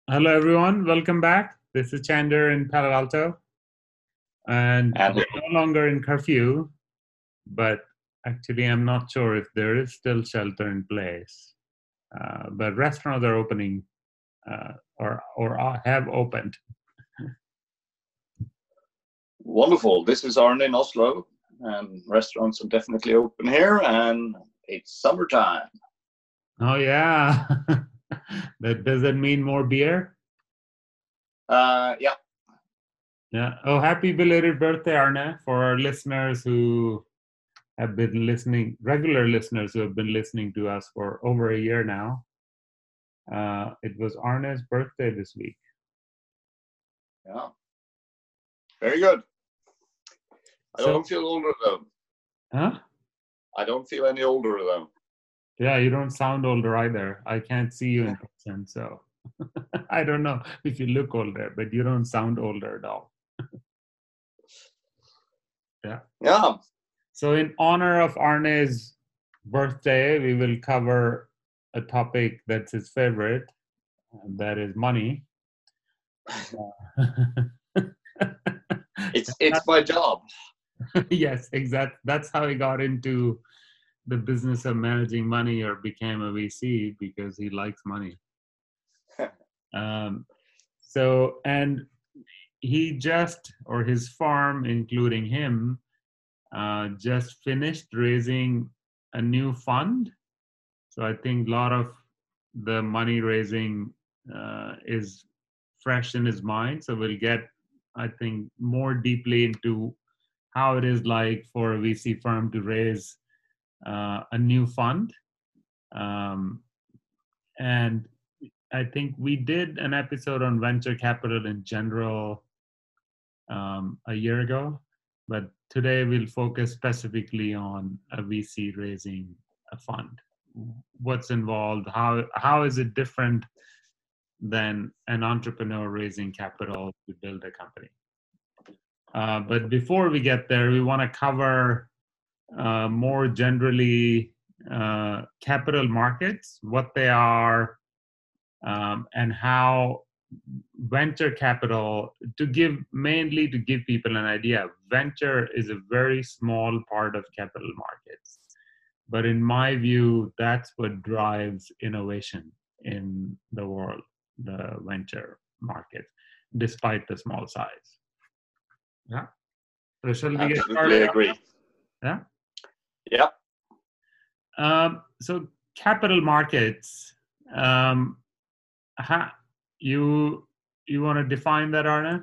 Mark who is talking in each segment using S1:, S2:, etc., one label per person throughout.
S1: Hello, everyone. Welcome back. This is Chander in Palo Alto, and
S2: And
S1: we're no longer in curfew, but actually, I'm not sure if there is still shelter in place. But restaurants are opening or have opened.
S2: wonderful. This is Arne in Oslo, and restaurants are definitely open here, and it's summertime.
S1: Oh yeah, that does that mean more beer?
S2: Yeah,
S1: Yeah. Oh, happy belated birthday, Arne, for our listeners who have been listening, regular listeners who have been listening to us for over a year now. It was Arne's birthday this week.
S2: yeah, very good. I
S1: So,
S2: don't feel older though.
S1: huh?
S2: I don't feel any older though.
S1: Yeah, you don't sound older either. I can't see you in person, so I don't know if you look older, but you don't sound older at all. Yeah.
S2: Yeah,
S1: So, in honor of Arne's birthday, we will cover a topic that's his favorite, and that is money.
S2: it's my job.
S1: Yes, exactly. That's how he got into the business of managing money or became a VC because he likes money. Um, and he just, or his farm, including him, just finished raising a new fund. So I think a lot of the money raising is fresh in his mind. So we'll get, I think, more deeply into how it is like for a VC firm to raise a new fund. Um, and I think we did an episode on venture capital in general a year ago, but today we'll focus specifically on a VC raising a fund. What's involved? How is it different than an entrepreneur raising capital to build a company? But before we get there, we want to cover more generally capital markets, what they are, and how venture capital, to give people an idea, venture is a very small part of capital markets, but in my view that's what drives innovation in the world, the venture market, despite the small size. Yeah. So shall we get
S2: Absolutely
S1: started?
S2: agree.
S1: Yeah.
S2: Yeah.
S1: So capital markets, um, you you want to define that, Arne?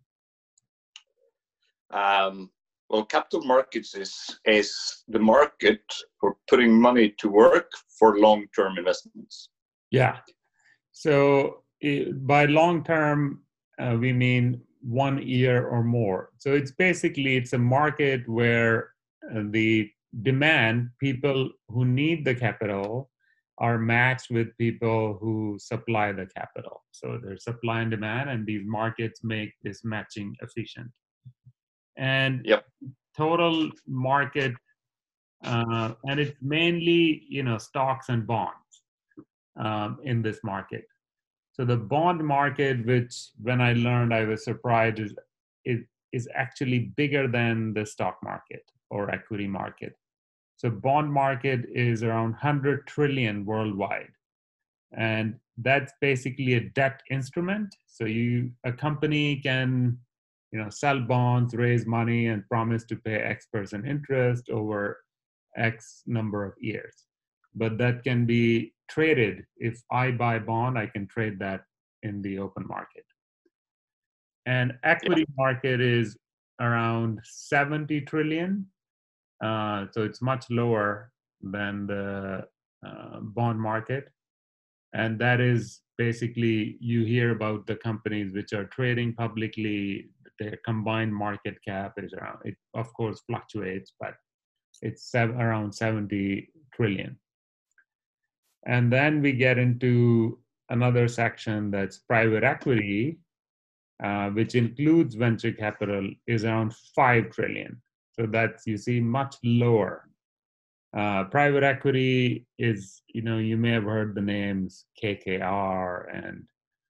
S2: Well, capital markets is the market for putting money to work for long-term investments.
S1: Yeah. So by long term, we mean 1 year or more. So it's a market where the demand, people who need the capital, are matched with people who supply the capital. So there's supply and demand, and these markets make this matching efficient. And
S2: Yep.
S1: total market, and it's mainly stocks and bonds in this market. So the bond market, which when I learned I was surprised, is actually bigger than the stock market or equity market. So bond market is around 100 trillion worldwide, and that's basically a debt instrument. So a company can sell bonds, raise money, and promise to pay X% interest over X number of years. But that can be traded. If I buy bond, I can trade that in the open market. And
S2: Yeah.
S1: equity market is around 70 trillion. So it's much lower than the bond market. And that is basically, you hear about the companies which are trading publicly, their combined market cap is around, it of course fluctuates, but it's around 70 trillion. And then we get into another section that's private equity, which includes venture capital, is around 5 trillion. So that's, you see, much lower. Private equity is, you may have heard the names KKR and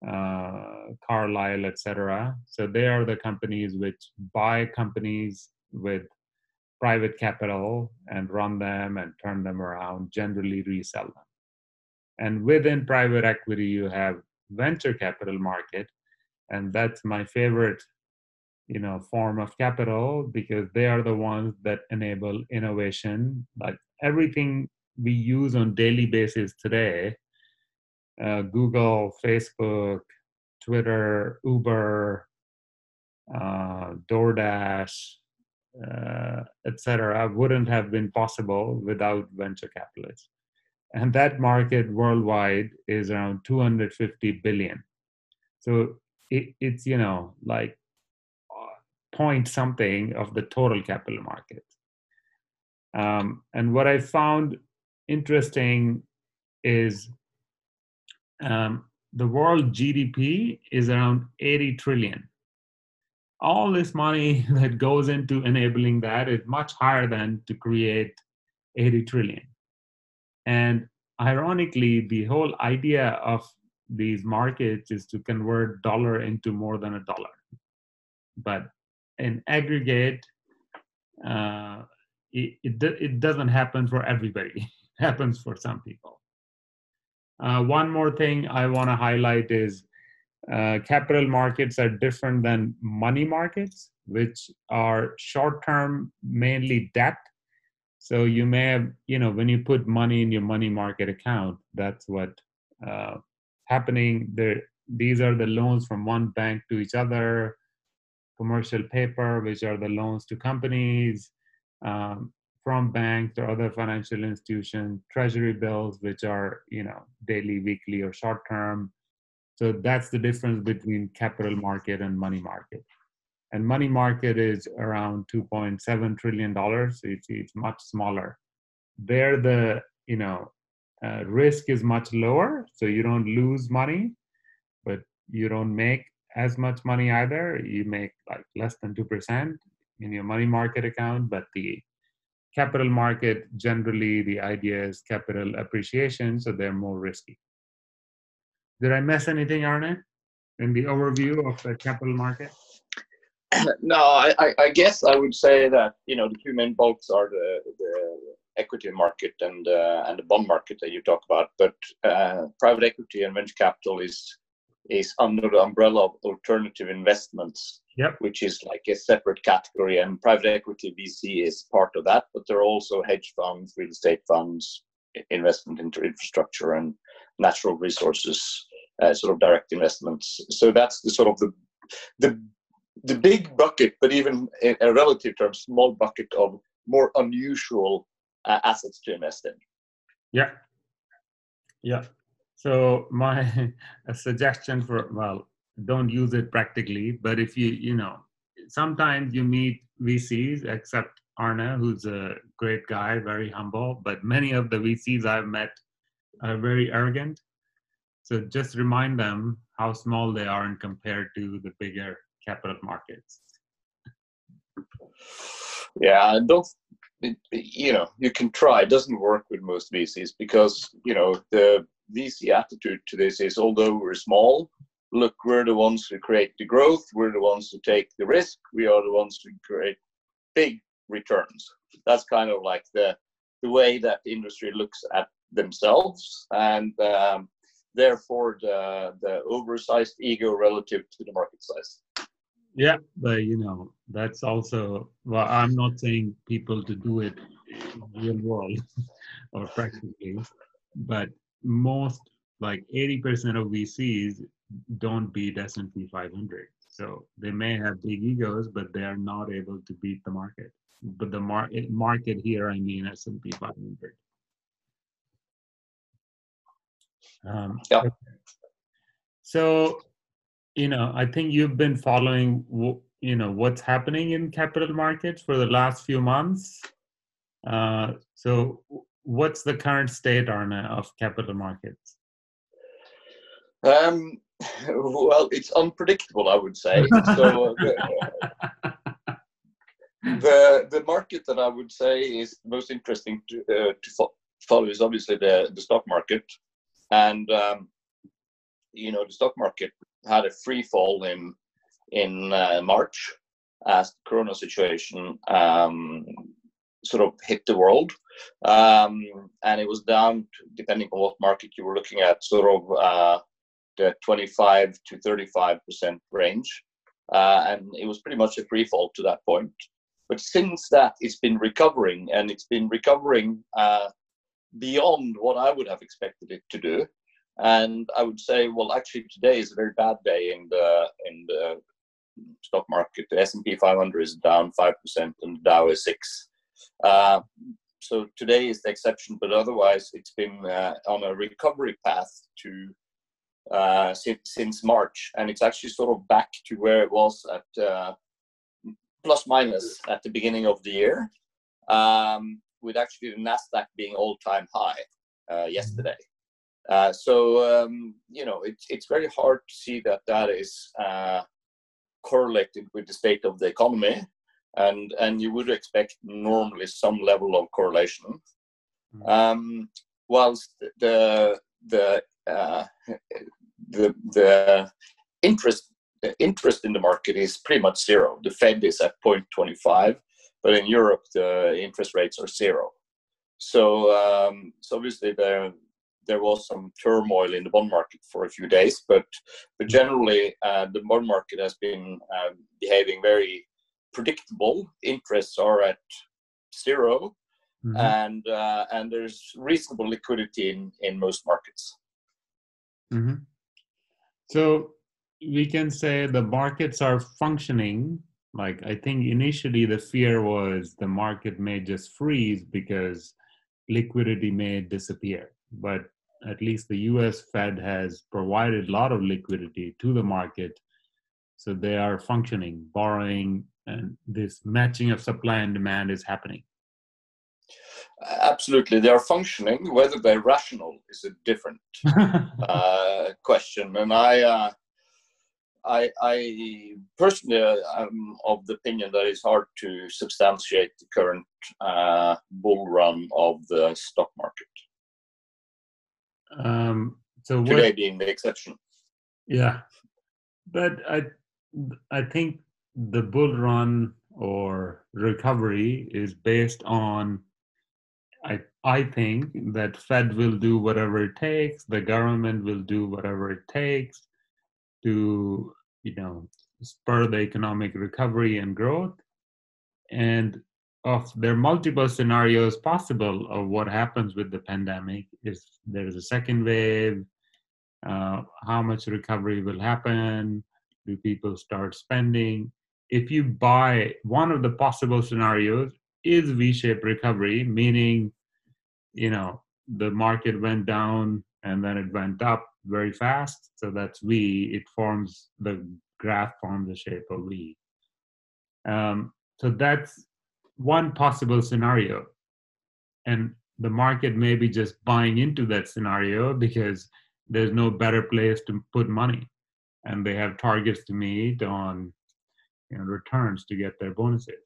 S1: Carlyle, etc. So they are the companies which buy companies with private capital and run them and turn them around, generally resell them. And within private equity, you have venture capital market, and that's my favorite, form of capital, because they are the ones that enable innovation. Like everything we use on daily basis today, Google, Facebook, Twitter, Uber, DoorDash, etc., wouldn't have been possible without venture capitalists. And that market worldwide is around 250 billion. So it's like point something of the total capital market. And what I found interesting is the world GDP is around 80 trillion. All this money that goes into enabling that is much higher than to create 80 trillion. And ironically, the whole idea of these markets is to convert dollar into more than a dollar. But in aggregate, it doesn't happen for everybody. It happens for some people. One more thing I want to highlight is capital markets are different than money markets, which are short-term, mainly debt. So you may have, when you put money in your money market account, that's what happening there. These are the loans from one bank to each other, commercial paper, which are the loans to companies, from banks or other financial institutions, treasury bills, which are, daily, weekly, or short term. So that's the difference between capital market and money market. And money market is around $2.7 trillion. So it's much smaller. There, the risk is much lower, so you don't lose money, but you don't make as much money either. You make like less than 2% in your money market account, but the capital market, generally the idea is capital appreciation, so they're more risky. Did I miss anything, Arne, in the overview of the capital market?
S2: No, I guess I would say that the two main bulks are the equity market and the bond market that you talk about. But private equity and venture capital is under the umbrella of alternative investments,
S1: yep,
S2: which is like a separate category. And private equity VC is part of that. But there are also hedge funds, real estate funds, investment into infrastructure and natural resources, sort of direct investments. So that's the sort of the big bucket, but even in a relative term, small bucket of more unusual assets to invest in.
S1: Yeah. So my suggestion don't use it practically, but if sometimes you meet VCs, except Arne, who's a great guy, very humble, but many of the VCs I've met are very arrogant. So just remind them how small they are and compared to the bigger capital markets.
S2: Yeah, you can try. It doesn't work with most VCs because, the VC attitude to this is, although we're small, look, we're the ones who create the growth. We're the ones who take the risk. We are the ones who create big returns. That's kind of like the way that the industry looks at themselves, and therefore the oversized ego relative to the market size.
S1: Yeah, but that's also, I'm not saying people to do it in the real world or practically, but most, like 80% of VCs don't beat S&P 500. So they may have big egos, but they are not able to beat the market. But the market here, I mean S&P 500.
S2: Yeah.
S1: Okay. So, I think you've been following, what's happening in capital markets for the last few months. So what's the current state, Arne, of capital markets?
S2: Well, it's unpredictable, I would say. So the market that I would say is most interesting to follow is obviously the stock market, and the stock market had a free fall in March as the Corona situation sort of hit the world, and it was down, depending on what market you were looking at, sort of the 25 to 35% range, and it was pretty much a free fall to that point. But since that, it's been recovering, and it's been recovering beyond what I would have expected it to do. And I would say, well, actually, today is a very bad day in the stock market. The S&P 500 is down 5%, and the Dow is 6%. So today is the exception, but otherwise, it's been on a recovery path since March, and it's actually sort of back to where it was at plus minus at the beginning of the year, with actually the Nasdaq being all-time high yesterday. So it's very hard to see that is correlated with the state of the economy, and you would expect normally some level of correlation. Whilst the interest in the market is pretty much zero. The Fed is at 0.25, but in Europe the interest rates are zero. So obviously there was some turmoil in the bond market for a few days, but generally the bond market has been behaving very predictable. Interests are at zero, and there's reasonable liquidity in most markets.
S1: So we can say the markets are functioning. Like, I think initially the fear was the market may just freeze because liquidity may disappear. But at least the US Fed has provided a lot of liquidity to the market. So they are functioning, borrowing, and this matching of supply and demand is happening.
S2: Absolutely, they are functioning. Whether they're rational is a different question. And I personally am of the opinion that it's hard to substantiate the current bull run of the stock market.
S1: So
S2: today being the exception.
S1: Yeah, but I think the bull run or recovery is based on, I think that Fed will do whatever it takes, the government will do whatever it takes to, spur the economic recovery and growth. And there are multiple scenarios possible of what happens with the pandemic. If there's a second wave, how much recovery will happen? Do people start spending? If you buy, one of the possible scenarios is V-shaped recovery, meaning, the market went down and then it went up very fast. So that's V. The graph forms the shape of V. So that's one possible scenario. And the market may be just buying into that scenario because there's no better place to put money. And they have targets to meet on returns to get their bonuses.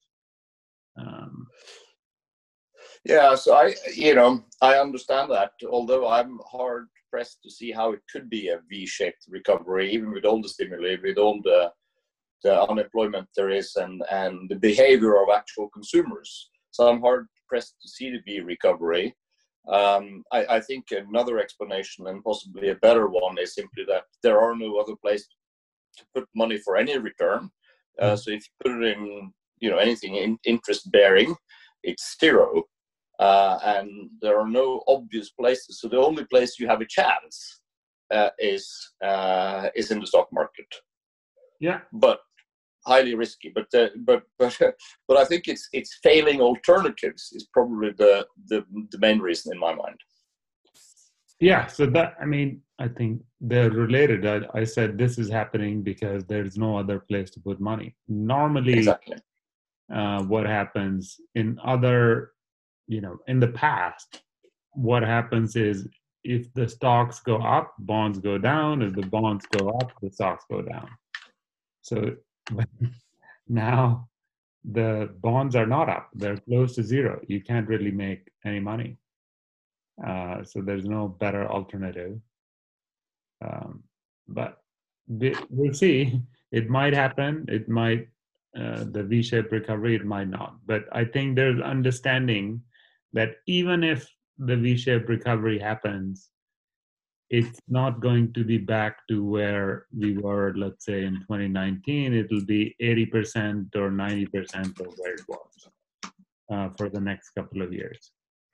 S2: Yeah, so I understand that, although I'm hard pressed to see how it could be a V-shaped recovery, even with all the stimuli, with all the unemployment there is, and the behavior of actual consumers. So I'm hard pressed to see the V recovery. I think another explanation, and possibly a better one, is simply that there are no other place to put money for any return. So if you put it in, anything in interest bearing, it's zero. And there are no obvious places. So the only place you have a chance is in the stock market.
S1: Yeah,
S2: but highly risky. But I think it's failing alternatives is probably the main reason in my mind.
S1: Yeah. So I think they're related. I said this is happening because there's no other place to put money. Normally,
S2: exactly.
S1: What happens in other, in the past, what happens is if the stocks go up, bonds go down. If the bonds go up, the stocks go down. So now the bonds are not up. They're close to zero. You can't really make any money. So there's no better alternative. but we'll see. It might happen. It might the V-shaped recovery. It might not. But I think there's understanding that even if the V-shaped recovery happens, it's not going to be back to where we were, let's say, in 2019. It'll be 80% or 90% of where it was for the next couple of years.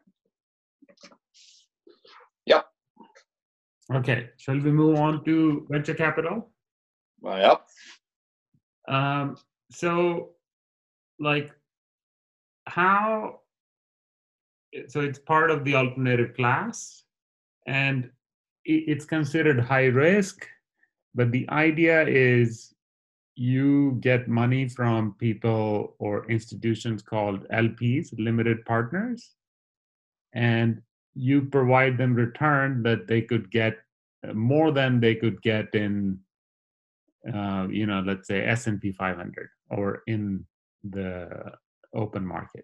S2: Yep.
S1: Okay, shall we move on to venture capital?
S2: Yep.
S1: So, like, how? So it's part of the alternative class, and it's considered high risk, but the idea is you get money from people or institutions called LPs, limited partners, and you provide them return that they could get more than they could get in, let's say S&P 500 or in the open market.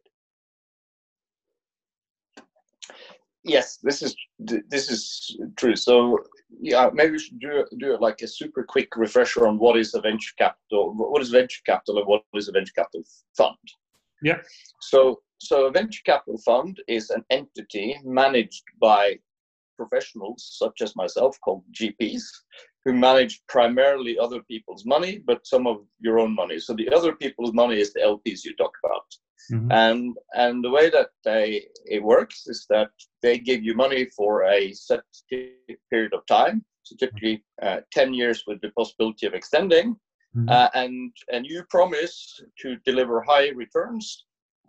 S2: Yes, this is true. So yeah, maybe we should do it like a super quick refresher on what is a venture capital, what is venture capital, and what is a venture capital fund.
S1: Yeah.
S2: So a venture capital fund is an entity managed by professionals such as myself, called GPs, who manage primarily other people's money, but some of your own money. So the other people's money is the LPs you talk about.
S1: Mm-hmm.
S2: And the way that it works is that they give you money for a set period of time, so typically 10 years with the possibility of extending, and you promise to deliver high returns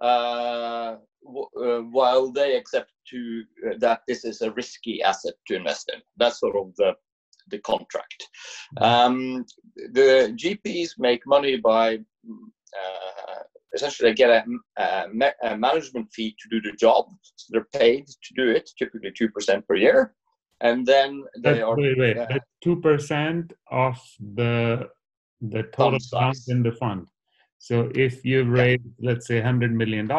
S2: while they accept that this is a risky asset to invest in. That's sort of the contract. The GPs make money by essentially they get a management fee to do the job. So they're paid to do it, typically 2% per year. And then they
S1: That's 2% of the total amount in the fund. So if you've raised, let's say, $100 million,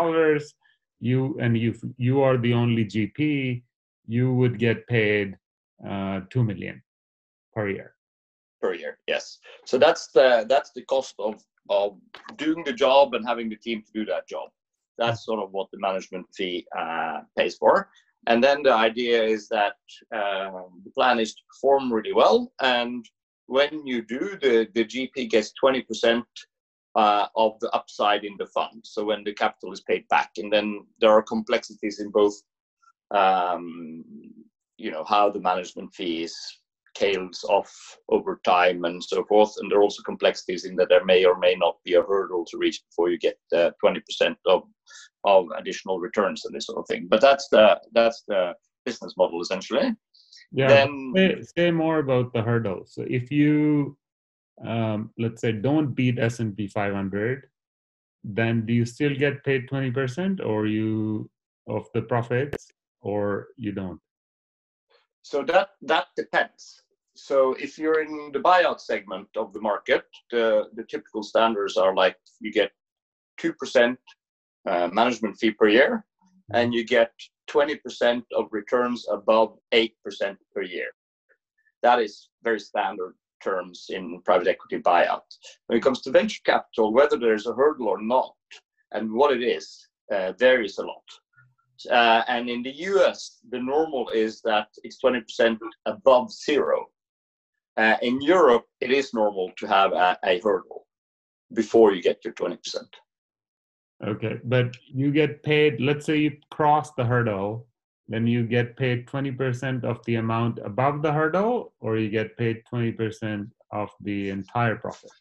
S1: you are the only GP, you would get paid $2 million per year.
S2: Per year, yes. So that's the cost of doing the job and having the team to do that job. That's sort of what the management fee pays for. And then the idea is that the plan is to perform really well. And when you do, the GP gets 20% of the upside in the fund. So when the capital is paid back, and then there are complexities in both, how the management fees tails off over time and so forth. And there are also complexities in that there may or may not be a hurdle to reach before you get 20% of additional returns and this sort of thing. But that's the business model essentially.
S1: Yeah. Then say more about the hurdle. So if you let's say don't beat S&P 500, then do you still get paid 20% or you of the profits, or you don't?
S2: So that depends. So if you're in the buyout segment of the market, the typical standards are like you get 2% management fee per year, and you get 20% of returns above 8% per year. That is very standard terms in private equity buyout. When it comes to venture capital, whether there's a hurdle or not, and what it is, varies a lot. And in the US, the normal is that it's 20% above zero. In Europe, it is normal to have a hurdle before you get your 20%.
S1: Okay, but you get paid, let's say you cross the hurdle, then you get paid 20% of the amount above the hurdle, or you get paid 20% of the entire profit?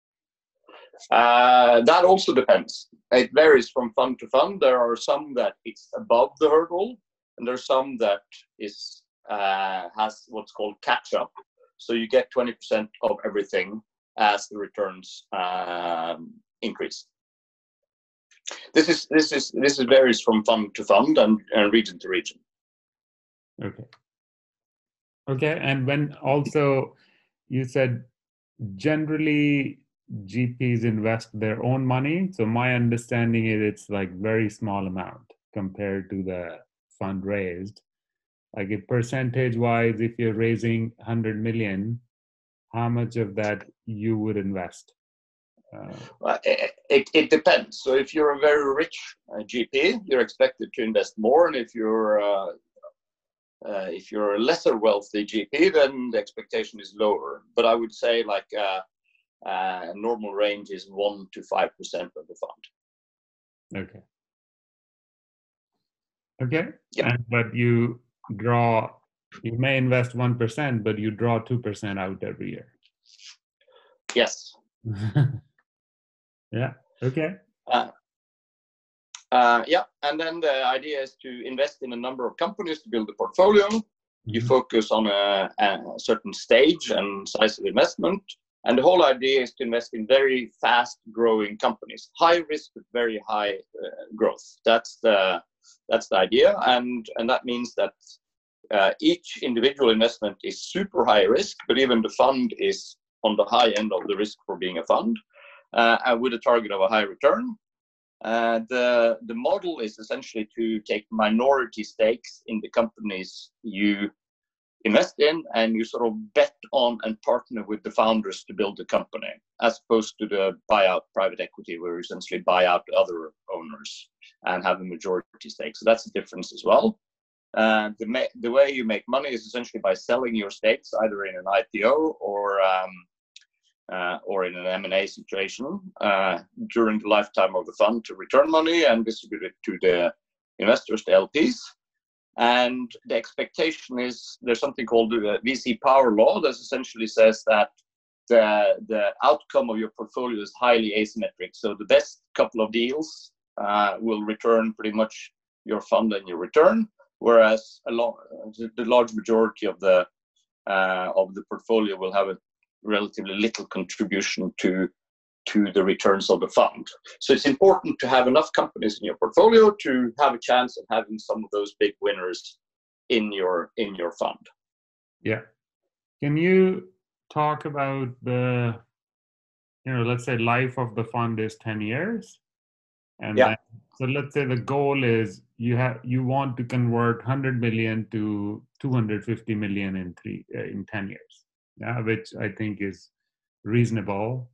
S2: That also depends. It varies from fund to fund. There are some that it's above the hurdle, and there's some that is has what's called catch up. So you get 20% of everything as the returns increase. This varies from fund to fund and region to region.
S1: Okay, and when also you said generally GPs invest their own money. So my understanding is it's like very small amount compared to the fund raised. Like if percentage wise, if you're raising 100 million, how much of that you would invest?
S2: It depends. So if you're a very rich GP, you're expected to invest more, and if you're a lesser wealthy GP, then the expectation is lower. But I would say like normal range is 1 to 5% of the fund.
S1: Okay. Okay.
S2: Yeah.
S1: But you may invest 1%, but you draw 2% out every year.
S2: Yes.
S1: Yeah. Okay.
S2: Yeah, and then the idea is to invest in a number of companies to build a portfolio. You focus on a certain stage and size of investment, and the whole idea is to invest in very fast-growing companies, high risk with very high growth. That's the idea, and that means that each individual investment is super high risk, but even the fund is on the high end of the risk for being a fund, and with a target of a high return. The model is essentially to take minority stakes in the companies you invest in, and you sort of bet on and partner with the founders to build the company, as opposed to the buyout private equity, where you essentially buy out other owners and have a majority stake. So that's a difference as well. The way you make money is essentially by selling your stakes, either in an IPO or in an M&A situation during the lifetime of the fund to return money and distribute it to the investors, the LPs. And the expectation is there's something called the VC power law that essentially says that the outcome of your portfolio is highly asymmetric. So the best couple of deals will return pretty much your fund and your return, whereas the large majority of the portfolio will have a relatively little contribution to the returns of the fund. So it's important to have enough companies in your portfolio to have a chance of having some of those big winners in your fund.
S1: Yeah. Can you talk about the, let's say life of the fund is 10 years. And
S2: yeah.
S1: So let's say the goal is you want to convert 100 million to 250 million in 10 years. Yeah, which I think is reasonable.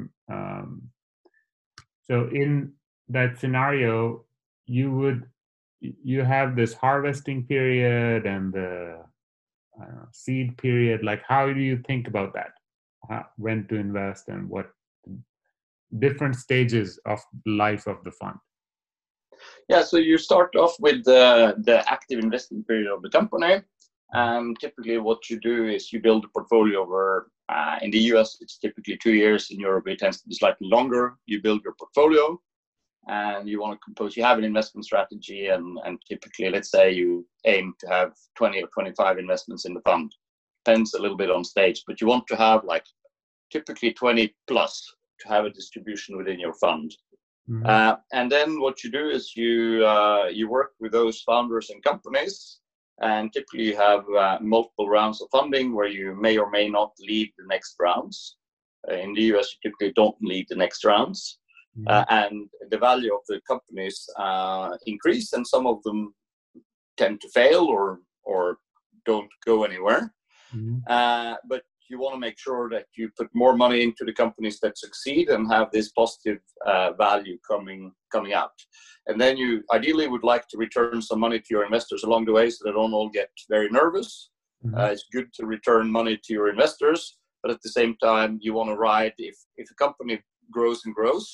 S1: So in that scenario, you have this harvesting period and the seed period. Like, how do you think about that? When to invest and what different stages of life of the fund?
S2: Yeah, so you start off with the active investment period of the company. Typically what you do is you build a portfolio over, in the US, it's typically 2 years. In Europe, it tends to be slightly longer. You build your portfolio and you want to you have an investment strategy, and typically, let's say you aim to have 20 or 25 investments in the fund. Depends a little bit on stage, but you want to have like typically 20 plus to have a distribution within your fund. Mm-hmm. And then what you do is you work with those founders and companies, and typically you have multiple rounds of funding where you may or may not lead the next rounds. In the US, you typically don't lead the next rounds. Mm-hmm. And the value of the companies increase, and some of them tend to fail or don't go anywhere. Mm-hmm. But you want to make sure that you put more money into the companies that succeed and have this positive value coming out. And then you ideally would like to return some money to your investors along the way, so they don't all get very nervous. Mm-hmm. It's good to return money to your investors, but at the same time, you want to ride. If a company grows and grows,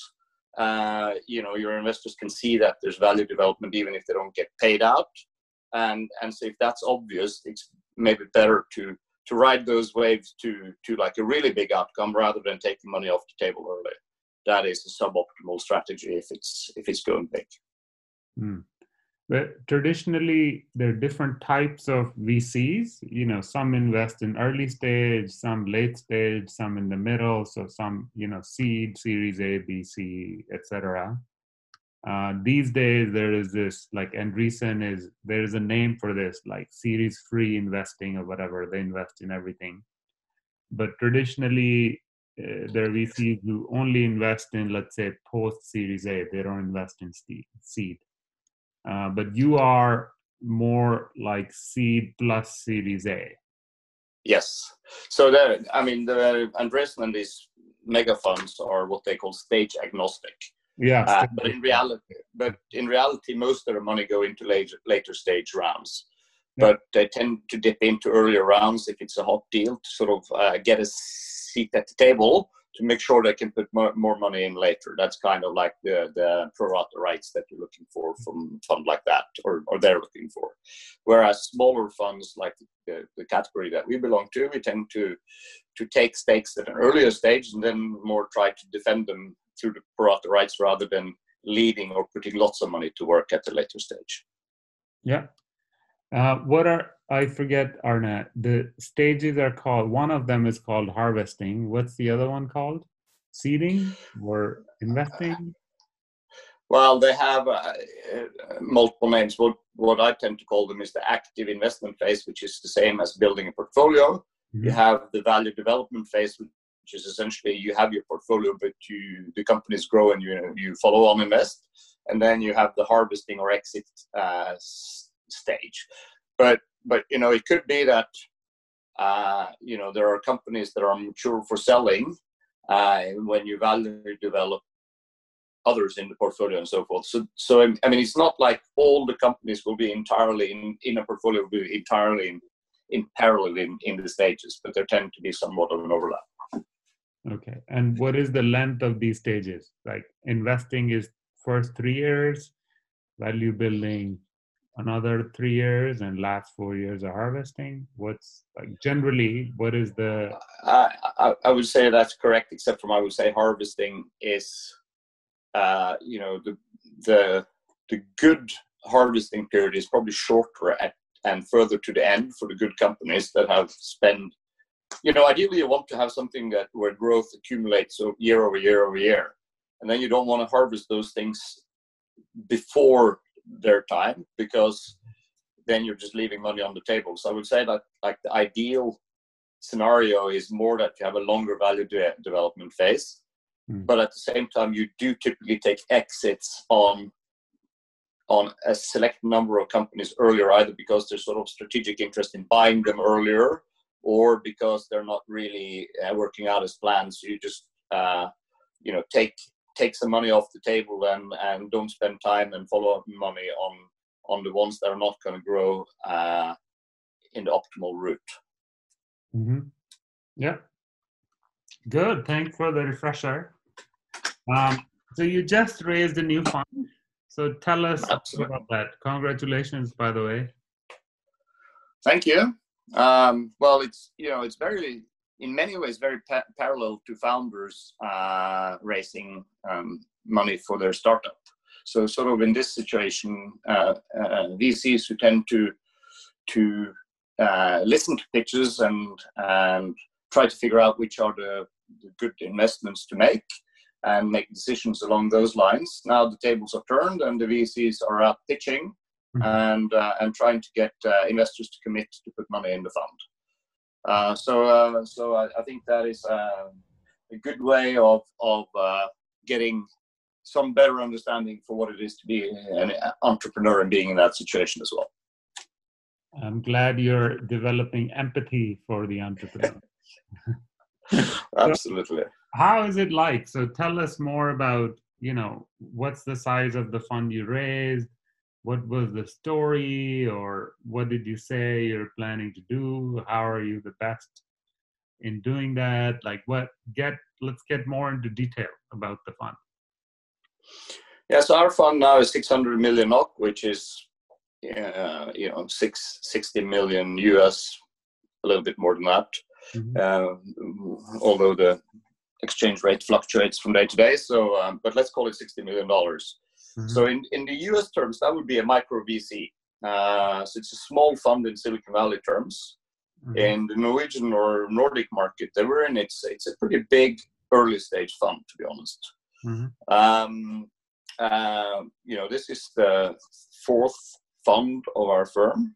S2: your investors can see that there's value development even if they don't get paid out. And so if that's obvious, it's maybe better to ride those waves to like a really big outcome rather than taking money off the table early. That is a suboptimal strategy if it's going big.
S1: Mm. But traditionally, there are different types of VCs. Some invest in early stage, some late stage, some in the middle. So some, seed, Series A, B, C, etc. These days, there is this there is a name for this, like series free investing or whatever. They invest in everything. But traditionally, there are VCs who only invest in, let's say, post Series A. They don't invest in seed. But you are more like seed plus Series A.
S2: Yes. So there, I mean, the Andreessen and these mega funds are what they call stage agnostic.
S1: Yeah.
S2: But in reality, most of the money go into later stage rounds.
S1: Yeah.
S2: But they tend to dip into earlier rounds if it's a hot deal to sort of get a seat at the table to make sure they can put more money in later. That's kind of like the pro rata rights that you're looking for from a fund like that, or they're looking for. Whereas smaller funds like the category that we belong to, we tend to take stakes at an earlier stage and then more try to defend them through the pro rata rights rather than leading or putting lots of money to work at the later stage.
S1: Yeah. I forget, Arne, the stages are called, one of them is called harvesting. What's the other one called? Seeding or investing?
S2: Well, they have multiple names. What I tend to call them is the active investment phase, which is the same as building a portfolio. Mm-hmm. You have the value development phase, which is essentially you have your portfolio, but the companies grow and you follow on invest. And then you have the harvesting or exit stage. But it could be that there are companies that are mature for selling when you value develop others in the portfolio and so forth. So I mean, it's not like all the companies will be entirely in a portfolio, will be entirely in parallel in the stages, but there tend to be somewhat of an overlap.
S1: Okay. And what is the length of these stages? Like investing is first 3 years, value building another 3 years, and last 4 years of harvesting. What's like generally, what is the...
S2: I would say that's correct, except for I would say harvesting is, the good harvesting period is probably shorter and further to the end for the good companies that have spent, ideally you want to have something where growth accumulates year over year over year. And then you don't want to harvest those things before their time, because then you're just leaving money on the table. So I would say that like the ideal scenario is more that you have a longer value development phase, but at the same time you do typically take exits on a select number of companies earlier, either because there's sort of strategic interest in buying them earlier, or because they're not really working out as planned. So you just take some money off the table and don't spend time and follow up money on the ones that are not going to grow in the optimal route.
S1: Mm-hmm. Yeah. Good. Thanks for the refresher. So you just raised a new fund. So tell us about that. Congratulations, by the way.
S2: Thank you. Well, it's very, in many ways, very parallel to founders raising money for their startup. So sort of in this situation, VCs who tend to listen to pitches and try to figure out which are the good investments to make and make decisions along those lines. Now the tables are turned and the VCs are out pitching and trying to get investors to commit to put money in the fund. So I think that is a good way of getting some better understanding for what it is to be an entrepreneur and being in that situation as well.
S1: I'm glad you're developing empathy for the entrepreneur.
S2: Absolutely.
S1: So how is it like? So tell us more about, what's the size of the fund you raised? What was the story, or what did you say you're planning to do? How are you the best in doing that? Like let's get more into detail about the fund.
S2: Yeah, so our fund now is 600 million NOK, which is 60 million US, a little bit more than that. Mm-hmm. Although the exchange rate fluctuates from day to day, so but let's call it $60 million. Mm-hmm. So in the US terms, that would be a micro VC. So it's a small fund in Silicon Valley terms. Mm-hmm. In the Norwegian or Nordic market that we're in, it's a pretty big early stage fund, to be honest. Mm-hmm. This is the fourth fund of our firm.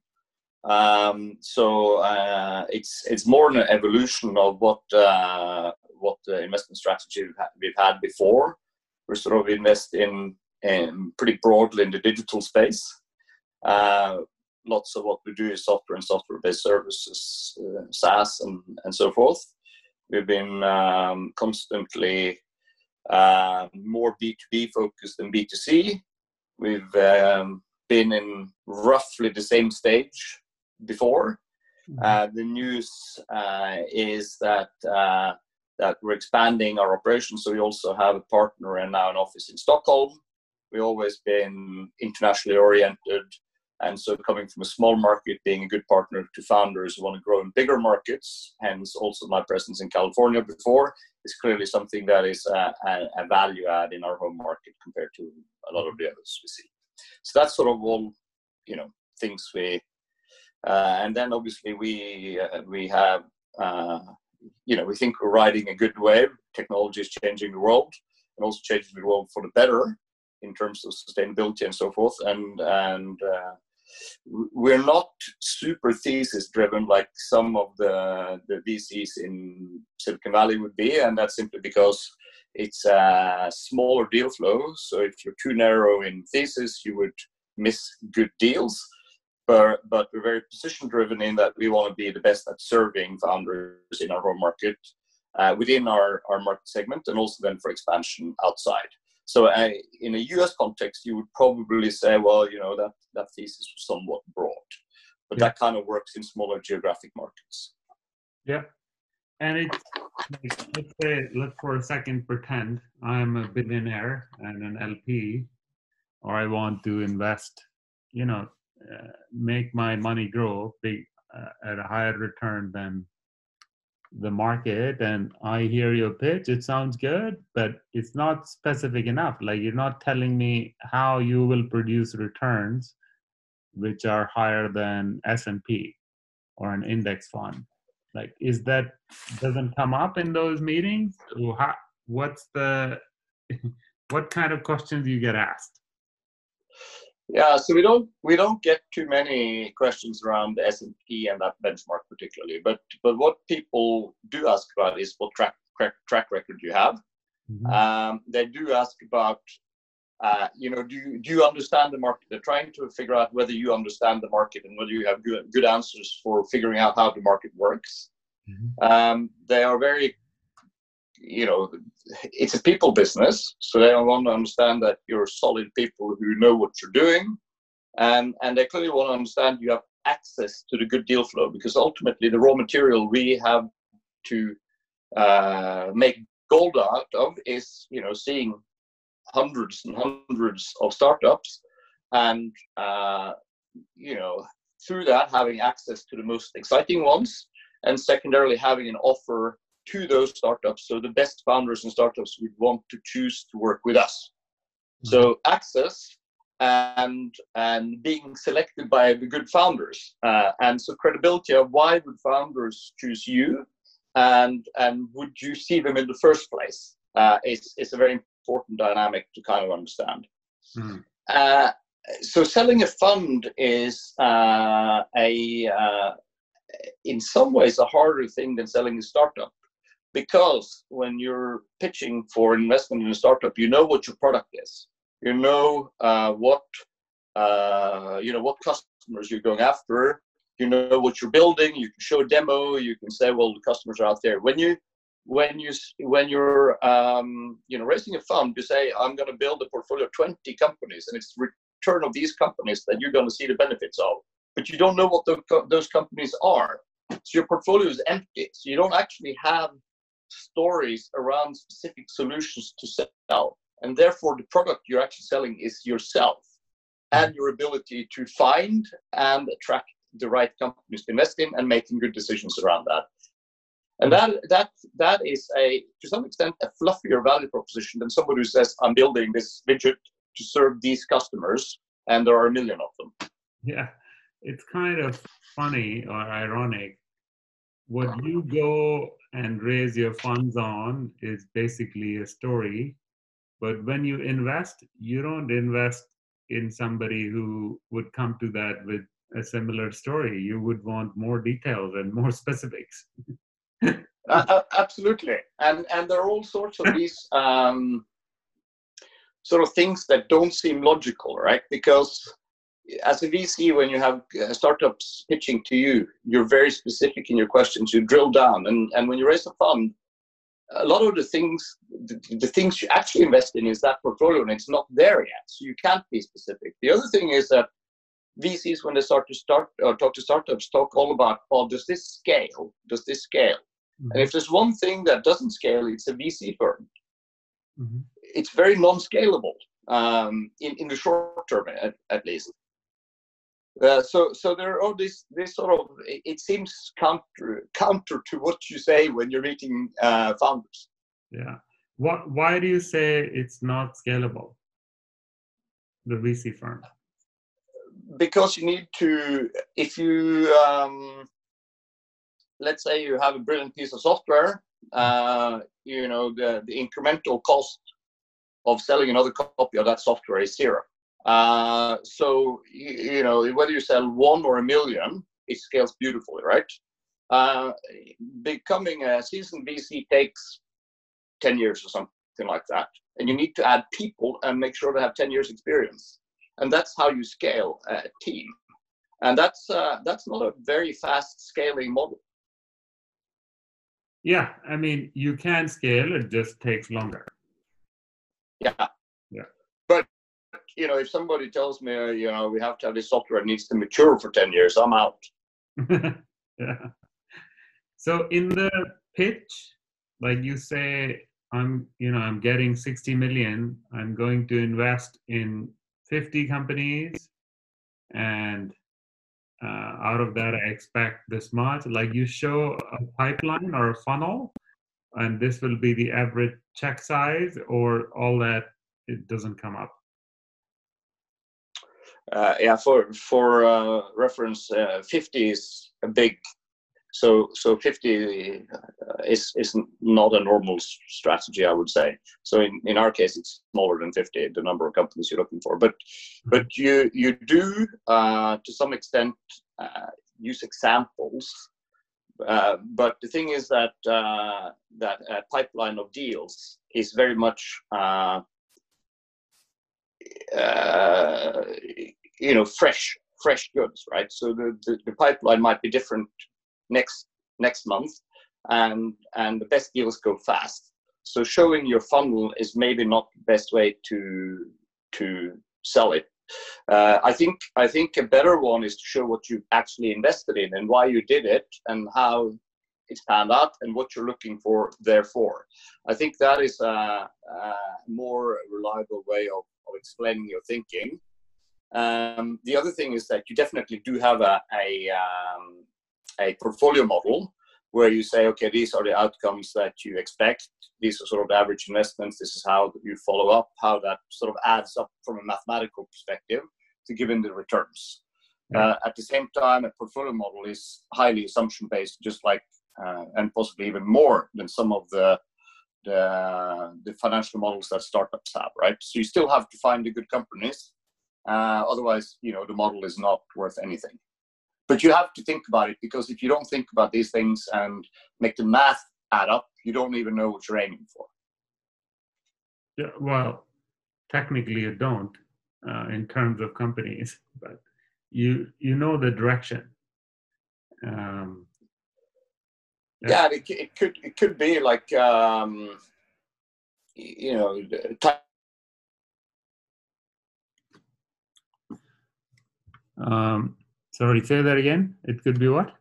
S2: So it's more an evolution of what the investment strategy we've had before. We're sort of invest in pretty broadly in the digital space. lots of what we do is software and software-based services, SaaS and so forth. We've been constantly more B2B focused than B2C. We've been in roughly the same stage before. The news is that we're expanding our operations, so we also have a partner and now an office in Stockholm. We've always been internationally oriented, and so coming from a small market, being a good partner to founders who want to grow in bigger markets, hence also my presence in California before, is clearly something that is a value add in our home market compared to a lot of the others we see. So that's sort of all, things we, and then obviously we have, we think we're riding a good wave. Technology is changing the world, and also changing the world for the better in terms of sustainability and so forth. And we're not super thesis driven like some of the VCs in Silicon Valley would be, and that's simply because it's a smaller deal flow. So if you're too narrow in thesis, you would miss good deals. But we're very position driven in that we want to be the best at serving founders in our home market, within our market segment, and also then for expansion outside. So in a US context, you would probably say, well, that thesis was somewhat broad, but that kind of works in smaller geographic markets.
S1: Yeah. And it's like, let's for a second pretend I'm a billionaire and an LP, or I want to invest, make my money grow big at a higher return than the market, and I hear your pitch. It sounds good, but it's not specific enough. Like, you're not telling me how you will produce returns which are higher than S&P or an index fund. Like, doesn't come up in those meetings? What kind of questions do you get asked?
S2: Yeah, so we don't get too many questions around the S&P and that benchmark particularly, but what people do ask about is what track record you have. Mm-hmm. They do ask about, do you understand the market? They're trying to figure out whether you understand the market and whether you have good answers for figuring out how the market works. Mm-hmm. They are very, it's a people business, so they want to understand that you're solid people who know what you're doing, and they clearly want to understand you have access to the good deal flow, because ultimately the raw material we have to make gold out of is, seeing hundreds and hundreds of startups, and through that having access to the most exciting ones, and secondarily having an offer to those startups, so the best founders and startups would want to choose to work with us. Mm-hmm. So access and being selected by the good founders, and so credibility of why would founders choose you, and would you see them in the first place, is a very important dynamic to kind of understand. Mm-hmm. So selling a fund is in some ways a harder thing than selling a startup. Because when you're pitching for investment in a startup, you know what your product is. You know what customers you're going after. You know what you're building. You can show a demo. You can say, well, the customers are out there. When you're raising a fund, you say, I'm going to build a portfolio of 20 companies, and it's the return of these companies that you're going to see the benefits of. But you don't know what those companies are. So your portfolio is empty. So you don't actually have stories around specific solutions to sell, and therefore the product you're actually selling is yourself and your ability to find and attract the right companies to invest in, and making good decisions around that. And that is to some extent a fluffier value proposition than somebody who says, I'm building this widget to serve these customers, and there are a million of them.
S1: Yeah, it's kind of funny or ironic. What you go and raise your funds on is basically a story, but when you invest, you don't invest in somebody who would come to that with a similar story. You would want more details and more specifics.
S2: Absolutely, and there are all sorts of these sort of things that don't seem logical, right? Because as a VC, when you have startups pitching to you, you're very specific in your questions. You drill down, and when you raise a fund, a lot of the things you actually invest in is that portfolio, and it's not there yet, so you can't be specific. The other thing is that VCs, when they talk to startups, talk all about, oh, does this scale? Does this scale? Mm-hmm. And if there's one thing that doesn't scale, it's a VC firm. Mm-hmm. It's very non-scalable in the short term, at least. So there are this sort of, it seems counter to what you say when you're meeting founders.
S1: Yeah. Why do you say it's not scalable, the VC firm?
S2: Because you need to, if you, let's say you have a brilliant piece of software, you know, the incremental cost of selling another copy of that software is zero. So, you know, whether you sell 1 or 1 million, it scales beautifully, right? Becoming a seasoned VC takes 10 years or something like that. And you need to add people and make sure they have 10 years experience. And that's how you scale a team. And that's not a very fast scaling model.
S1: Yeah, I mean, you can scale, it just takes longer.
S2: Yeah.
S1: Yeah.
S2: But, you know, if somebody tells me, you know, we have to have this software, it needs to mature for 10 years, I'm out.
S1: Yeah. So in the pitch, like you say, I'm getting 60 million, I'm going to invest in 50 companies, and out of that I expect this much. Like, you show a pipeline or a funnel, and this will be the average check size, or all that, it doesn't come up.
S2: Yeah, for reference, 50 is a big. So 50 is not a normal strategy, I would say. So in our case, it's smaller than 50, the number of companies you're looking for. But you do to some extent use examples. But the thing is that that a pipeline of deals is very much you know, fresh goods, right? So the pipeline might be different next month, and the best deals go fast. So showing your funnel is maybe not the best way to sell it. I think a better one is to show what you actually invested in and why you did it and how it's panned out and what you're looking for. Therefore, I think that is a more reliable way of explaining your thinking. The other thing is that you definitely do have a portfolio model where you say, okay, these are the outcomes that you expect. These are sort of the average investments. This is how you follow up, how that sort of adds up from a mathematical perspective to given the returns. Yeah. At the same time, a portfolio model is highly assumption-based, just like, and possibly even more than some of the financial models that startups have, right? So you still have to find the good companies. Otherwise, you know, the model is not worth anything. But you have to think about it, because if you don't think about these things and make the math add up, you don't even know what you're aiming for.
S1: Yeah, well, technically you don't in terms of companies, but you know the direction.
S2: Yeah, it could be like you know.
S1: Sorry, say that again. It could be what?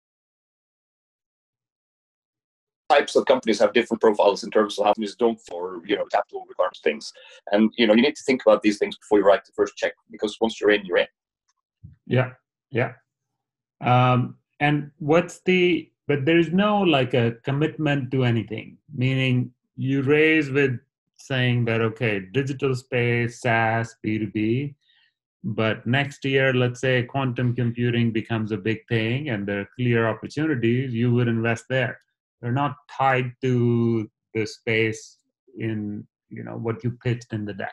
S2: Types of companies have different profiles in terms of how companies don't for, you know, capital requirements things. And, you know, you need to think about these things before you write the first check, because once you're in, you're in.
S1: Yeah, yeah. And but there's no like a commitment to anything, meaning you raise with saying that, okay, digital space, SaaS, B2B, but next year, let's say quantum computing becomes a big thing and there are clear opportunities, you would invest there. They're not tied to the space in, you know, what you pitched in the deck.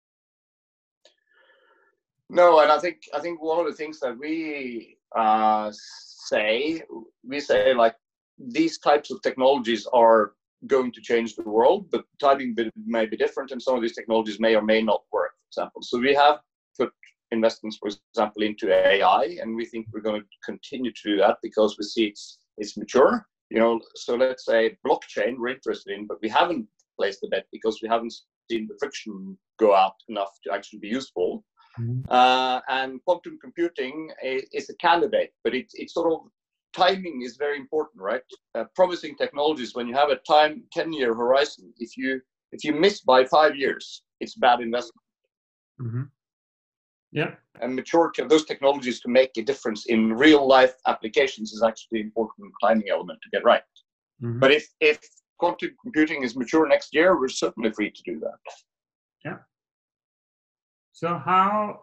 S2: No, and I think one of the things that we say like, these types of technologies are going to change the world, but timing may be different, and some of these technologies may or may not work, for example. So we have put investments, for example, into AI, and we think we're going to continue to do that because we see it's mature. So let's say blockchain we're interested in, but we haven't placed the bet because we haven't seen the friction go out enough to actually be useful.
S1: Mhm.
S2: And quantum computing is a candidate, but it's sort of timing is very important, right? Promising technologies, when you have a 10-year horizon, if you miss by 5 years, it's bad investment.
S1: Mm-hmm. Yeah.
S2: And maturity of those technologies to make a difference in real life applications is actually an important timing element to get right.
S1: Mm-hmm.
S2: But if quantum computing is mature next year, we're certainly free to do that.
S1: Yeah. So how,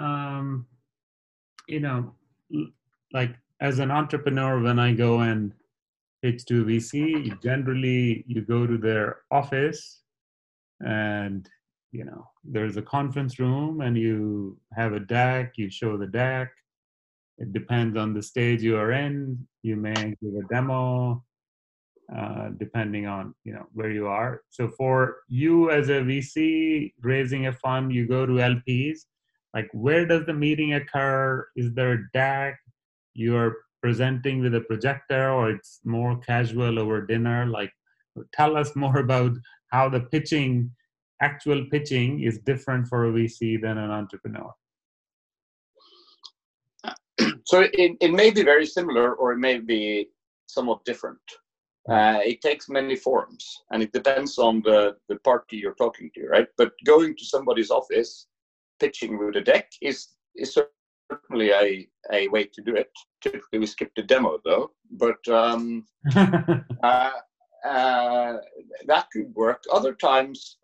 S1: like as an entrepreneur, when I go and pitch to VC, generally you go to their office and, there's a conference room and you have a deck, you show the deck. It depends on the stage you are in. You may give a demo, depending on, where you are. So for you as a VC raising a fund, you go to LPs. Like, where does the meeting occur? Is there a deck? You're presenting with a projector, or it's more casual over dinner? Like, tell us more about how the actual pitching is different for a VC than an entrepreneur.
S2: So it may be very similar, or it may be somewhat different. It takes many forms, and it depends on the party you're talking to, right? But going to somebody's office, pitching with a deck is certainly a way to do it. Typically, we skip the demo though, but that could work. Other times,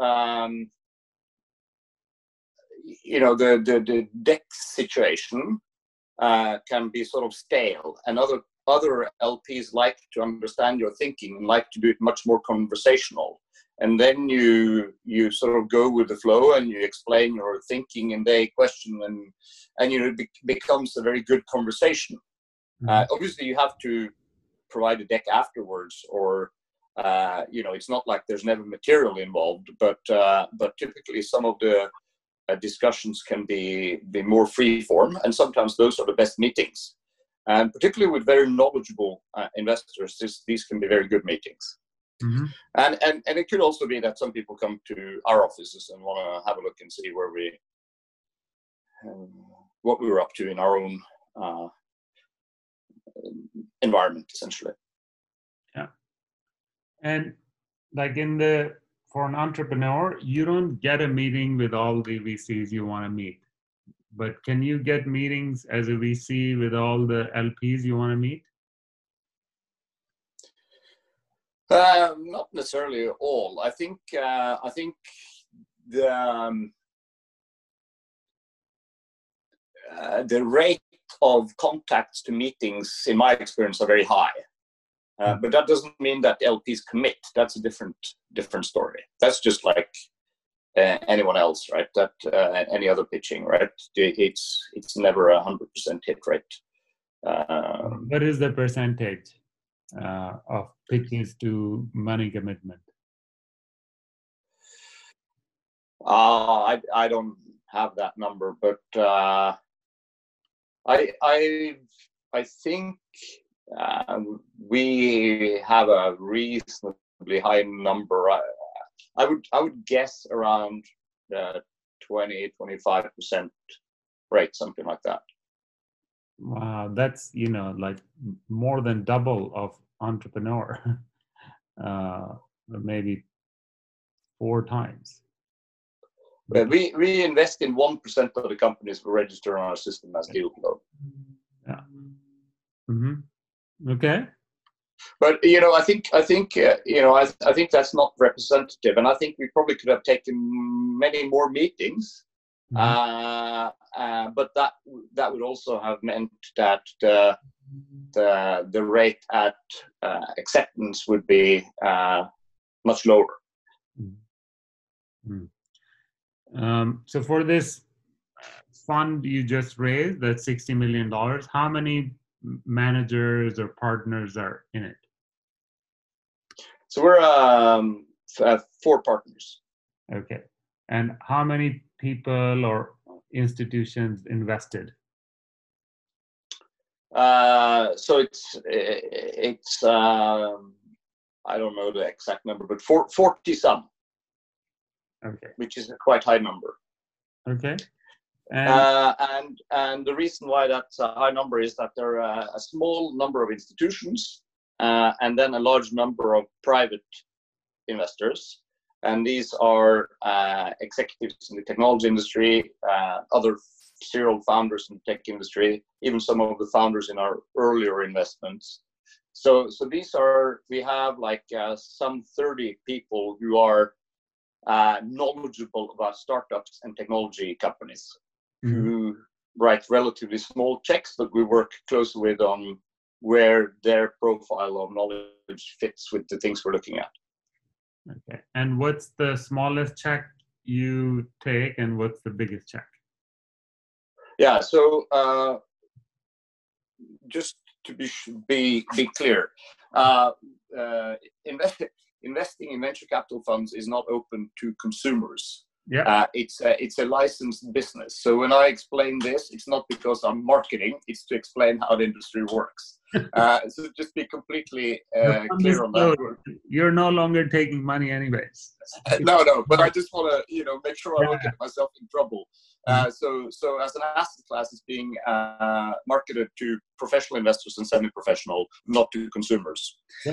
S2: the deck situation can be sort of stale, and other LPs like to understand your thinking and like to do it much more conversational. And then you sort of go with the flow and you explain your thinking and they question, and it becomes a very good conversation. Mm-hmm. Obviously, you have to provide a deck afterwards, or it's not like there's never material involved, but typically some of the discussions can be more free form, and sometimes those are the best meetings. And particularly with very knowledgeable investors, these can be very good meetings. Mm-hmm. And it could also be that some people come to our offices and want to have a look and see where what we were up to in our own environment, essentially.
S1: Yeah. And like for an entrepreneur, you don't get a meeting with all the VCs you want to meet. But can you get meetings as a VC with all the LPs you want to meet?
S2: Not necessarily all. I think the rate of contacts to meetings, in my experience, are very high. But that doesn't mean that LPs commit. That's a different story. That's just like anyone else, right? That any other pitching, right? It's never 100% hit rate.
S1: What is the percentage of pitches to money commitment?
S2: I don't have that number, but I think we have a reasonably high number. I would guess around 20-25% rate, something like that.
S1: Wow, that's like more than double of entrepreneur, maybe 4 times.
S2: Well, we invest in 1% of the companies we register on our system as deal flow.
S1: Yeah. Mm-hmm. Okay.
S2: But I think that's not representative, and I think we probably could have taken many more meetings. Mm-hmm. But that would also have meant that the rate at acceptance would be much lower.
S1: Mm-hmm. So for this fund you just raised, that's $60 million, how many managers or partners are in it?
S2: So we're 4 partners.
S1: Okay. And how many people or institutions invested?
S2: So it's I don't know the exact number, but 40 some.
S1: Okay.
S2: Which is a quite high number.
S1: Okay.
S2: And the reason why that's a high number is that there are a small number of institutions and then a large number of private investors. And these are executives in the technology industry, other serial founders in the tech industry, even some of the founders in our earlier investments. So we have like some 30 people who are knowledgeable about startups and technology companies who write relatively small checks, but we work closely with on where their profile of knowledge fits with the things we're looking at.
S1: Okay. And what's the smallest check you take, and what's the biggest check?
S2: Yeah. So just to be clear, investing in venture capital funds is not open to consumers.
S1: Yeah.
S2: It's a licensed business. So when I explain this, it's not because I'm marketing, it's to explain how the industry works. So just be completely clear on that.
S1: You're no longer taking money anyways.
S2: No, but I just want to, make sure I don't get myself in trouble. So as an asset class, it's being marketed to professional investors and semi-professional, not to consumers.
S1: Yep.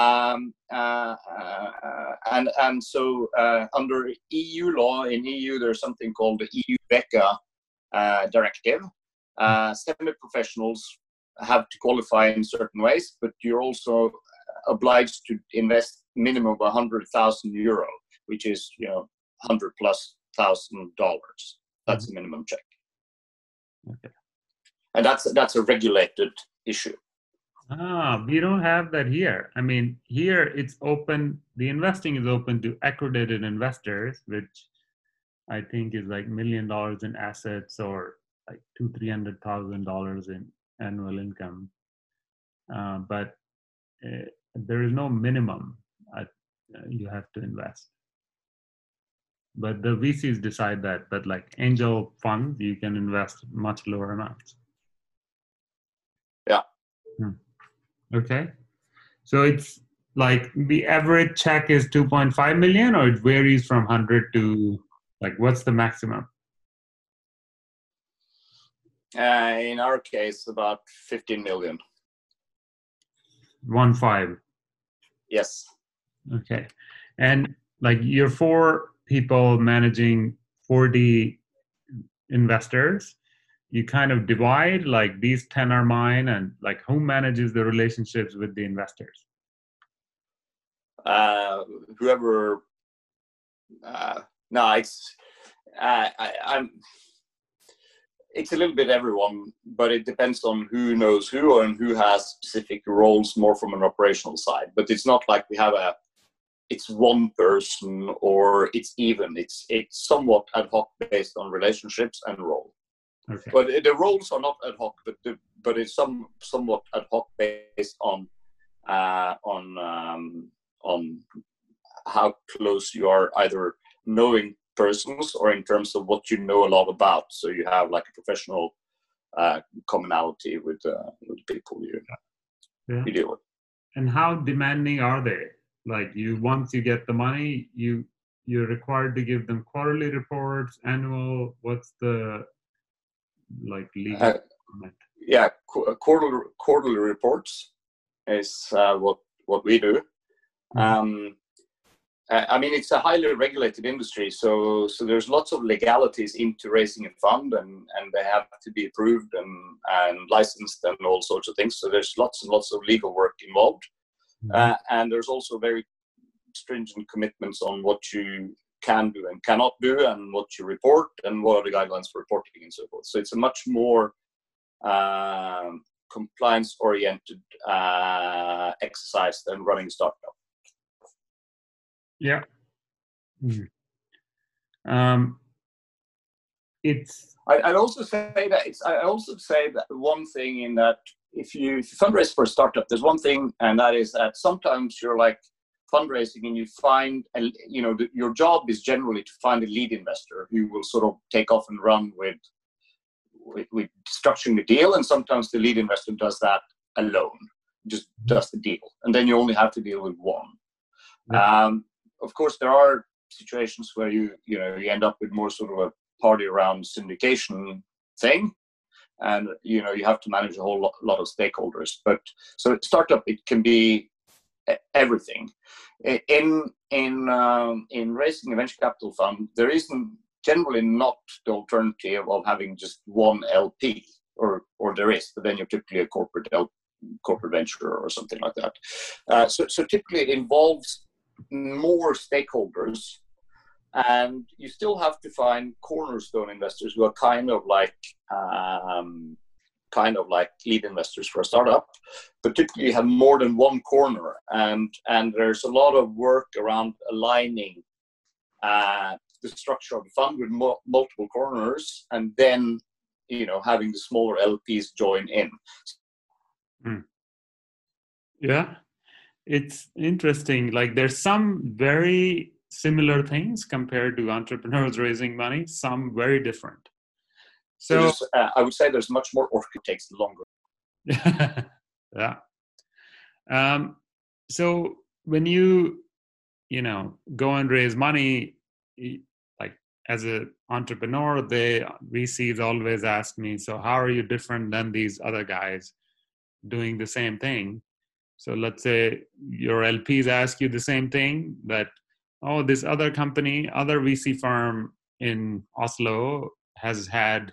S2: And so under EU law, in EU, there's something called the EU VECA directive. Semi-professionals have to qualify in certain ways, but you're also obliged to invest minimum of €100,000, which is $100,000+. That's the minimum check.
S1: Okay.
S2: And that's a regulated issue.
S1: We don't have that here. I mean, here it's open. The investing is open to accredited investors, which I think is like $1 million in assets or like $200,000-300,000 in annual income. But there is no minimum you have to invest. But the VCs decide that. But like angel funds, you can invest much lower amounts.
S2: Yeah.
S1: Okay. So it's like the average check is 2.5 million, or it varies from 100 to like, what's the maximum?
S2: In our case, about 15 million.
S1: 15.
S2: Yes.
S1: Okay. And like you're 4 people managing 40 investors, you kind of divide like these 10 are mine, and like who manages the relationships with the investors?
S2: Whoever. No, it's it's a little bit everyone, but it depends on who knows who and who has specific roles more from an operational side. But it's not like we have it's one person or it's even. It's somewhat ad hoc based on relationships and role.
S1: Okay.
S2: But the roles are not ad hoc, but it's somewhat ad hoc based on how close you are, either knowing persons or in terms of what you know a lot about. So you have like a professional commonality with people you deal with.
S1: And how demanding are they? Like once you get the money, you're required to give them quarterly reports, annual. What's the like legal?
S2: Quarterly reports is what we do. I mean, it's a highly regulated industry, so there's lots of legalities into raising a fund, and they have to be approved and licensed and all sorts of things. So there's lots and lots of legal work involved, and there's also very stringent commitments on what you can do and cannot do, and what you report, and what are the guidelines for reporting and so forth. So it's a much more compliance-oriented exercise than running a startup.
S1: Yeah.
S2: I'd also say that one thing in that if you fundraise for a startup, there's one thing, and that is that sometimes you're like fundraising and you find, your job is generally to find a lead investor who will sort of take off and run with structuring the deal. And sometimes the lead investor does that alone, just does the deal. And then you only have to deal with one. Yeah. Of course, there are situations where you end up with more sort of a party around syndication thing. And, you have to manage a whole lot of stakeholders. But so startup, it can be everything. In raising a venture capital fund, there isn't generally not the alternative of having just one LP, or there is, but then you're typically a corporate venture or something like that. So typically it involves more stakeholders, and you still have to find cornerstone investors who are kind of like lead investors for a startup, but typically you have more than one corner, and there's a lot of work around aligning the structure of the fund with multiple corners, and then having the smaller LPs join in.
S1: Yeah, it's interesting. Like there's some very similar things compared to entrepreneurs raising money, some very different. So
S2: I would say there's much more work. It takes longer.
S1: Yeah. So when you go and raise money, like as an entrepreneur, VCs always ask me, so how are you different than these other guys doing the same thing? So let's say your LPs ask you the same thing, that, oh, this other company, other VC firm in Oslo has had,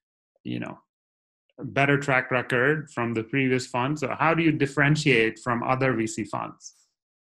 S1: a better track record from the previous fund. So how do you differentiate from other VC funds?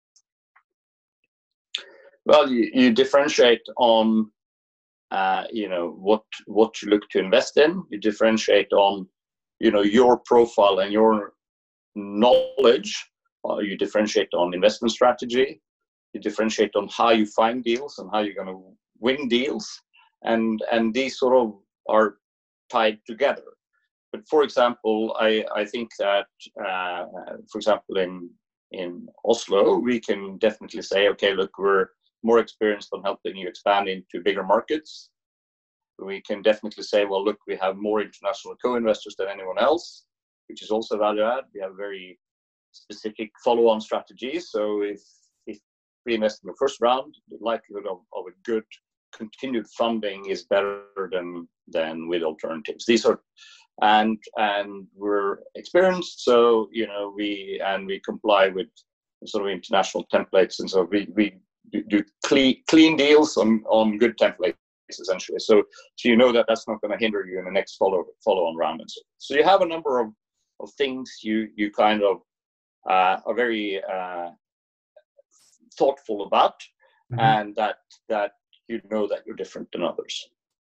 S2: Well, you differentiate on, what you look to invest in. You differentiate on, your profile and your knowledge. You differentiate on investment strategy. You differentiate on how you find deals and how you're going to win deals. And these sort of are tied together. But for example, I think that, for example, in Oslo, we can definitely say, okay, look, we're more experienced on helping you expand into bigger markets. We can definitely say, well, look, we have more international co-investors than anyone else, which is also value add. We have very specific follow-on strategies. So if we invest in the first round, the likelihood of a good continued funding is better than with alternatives. These are, and we're experienced, so we comply with sort of international templates, and so we do clean deals on good templates essentially. So that's not going to hinder you in the next follow-on round, and so you have a number of things you kind of are very thoughtful about, mm-hmm. and that that you're different than others.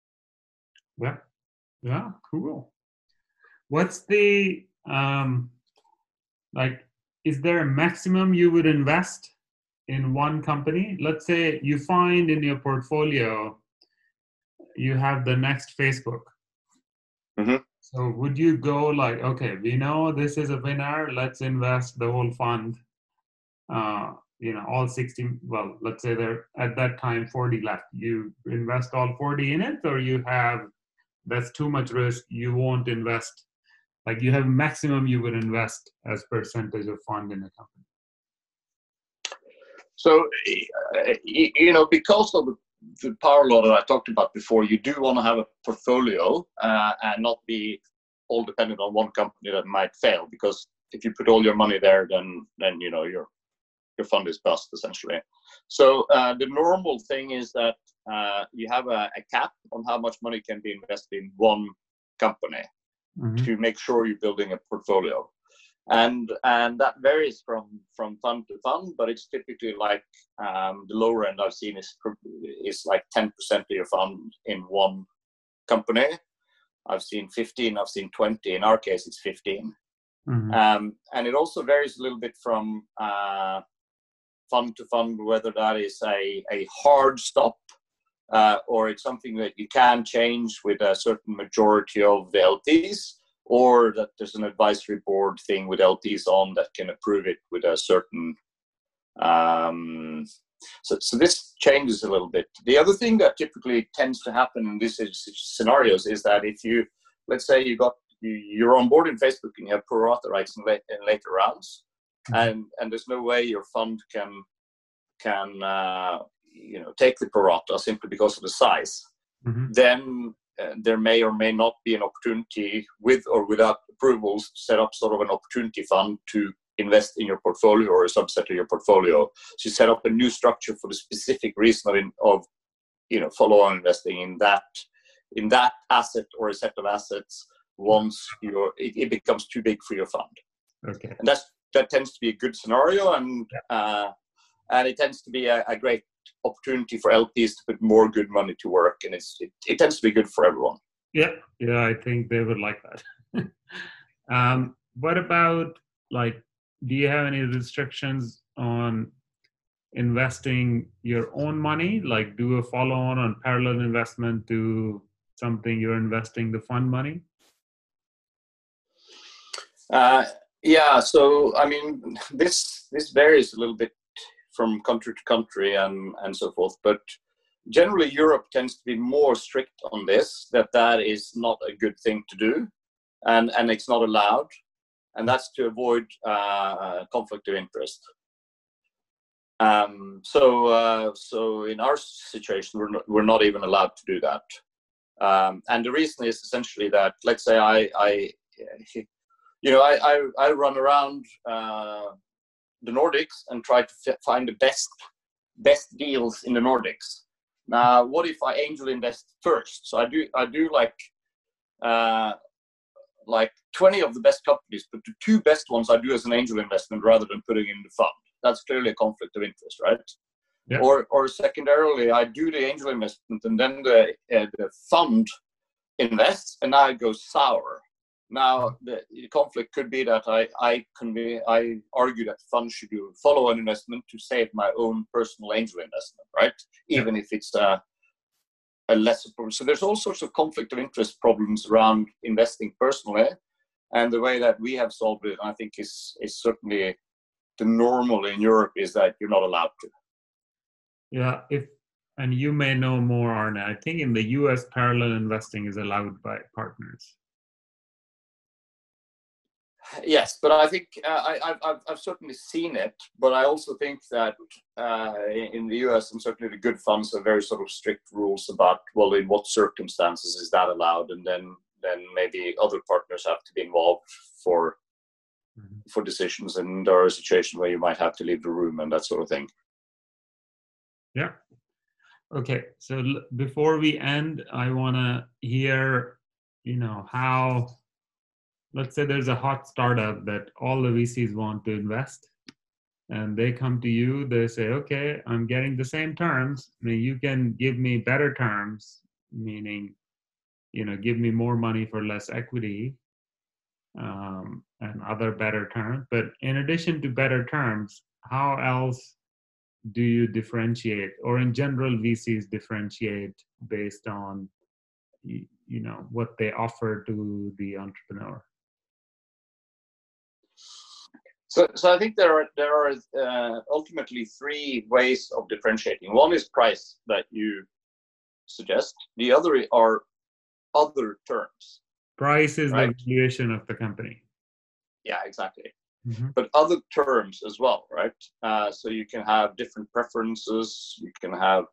S1: Yeah, cool. What's the is there a maximum you would invest in one company? Let's say you find in your portfolio you have the next Facebook.
S2: Mm-hmm.
S1: So would you go like, okay, we know this is a winner, let's invest the whole fund, all 60, well, let's say there at that time 40 left. You invest all 40 in it, or that's too much risk, you won't invest, like you have maximum you would invest as percentage of fund in a company?
S2: So, because of the power law that I talked about before, you do want to have a portfolio and not be all dependent on one company that might fail, because if you put all your money there, then your fund is bust essentially. So the normal thing is that you have a cap on how much money can be invested in one company, mm-hmm. to make sure you're building a portfolio. And that varies from fund to fund, but it's typically like the lower end I've seen is like 10% of your fund in one company. I've seen 15, I've seen 20. In our case, it's 15. Mm-hmm. And it also varies a little bit from fund to fund, whether that is a hard stop or it's something that you can change with a certain majority of the LPs, or that there's an advisory board thing with LPs on that can approve it with a certain So this changes a little bit. The other thing that typically tends to happen in these scenarios is that if you, let's say you're on board in Facebook and you have pro rata rights in later rounds, and there's no way your fund can take the pro rata simply because of the size, then there may or may not be an opportunity, with or without approvals, to set up sort of an opportunity fund to invest in your portfolio or a subset of your portfolio. So you set up a new structure for the specific reason of follow-on investing in that asset or a set of assets once it becomes too big for your fund.
S1: Okay.
S2: And that tends to be a good scenario, and it tends to be a great opportunity for LPs to put more good money to work, and it tends to be good for everyone.
S1: Yeah, I think they would like that. What about, do you have any restrictions on investing your own money? Like, do a follow-on parallel investment to something you're investing the fund money?
S2: Yeah. So I mean, this varies a little bit from country to country and so forth, but generally Europe tends to be more strict on this. That is not a good thing to do, and it's not allowed. And that's to avoid conflict of interest. So in our situation, we're not even allowed to do that. And the reason is essentially that, let's say I run around the Nordics and try to find the best deals in the Nordics. Now, what if I angel invest first? So I do like 20 of the best companies, but the 2 best ones I do as an angel investment rather than putting in the fund. That's clearly a conflict of interest, right? Yeah. Or secondarily, I do the angel investment and then the fund invests, and now it goes sour. Now the conflict could be that I argue that the fund should do a follow-on investment to save my own personal angel investment, right? Even if it's a lesser problem. So there's all sorts of conflict of interest problems around investing personally, and the way that we have solved it, I think, is certainly the normal in Europe, is that you're not allowed to.
S1: Yeah, and you may know more, Arne. I think in the US, parallel investing is allowed by partners.
S2: Yes, but I think I've certainly seen it, but I also think that in the US, and certainly the good funds, are very sort of strict rules about, well, in what circumstances is that allowed, and then maybe other partners have to be involved for decisions, and there are situations where you might have to leave the room and that sort of thing.
S1: Yeah. Okay. So before we end, I want to hear, how. Let's say there's a hot startup that all the VCs want to invest, and they come to you. They say, okay, I'm getting the same terms. I mean, you can give me better terms, meaning, give me more money for less equity, and other better terms. But in addition to better terms, how else do you differentiate, or in general, VCs differentiate based on, what they offer to the entrepreneur?
S2: So I think there are ultimately 3 ways of differentiating. One is price that you suggest. The other are other terms.
S1: Price is the valuation of the company.
S2: Yeah, exactly. But other terms as well, right? So you can have different preferences. You can have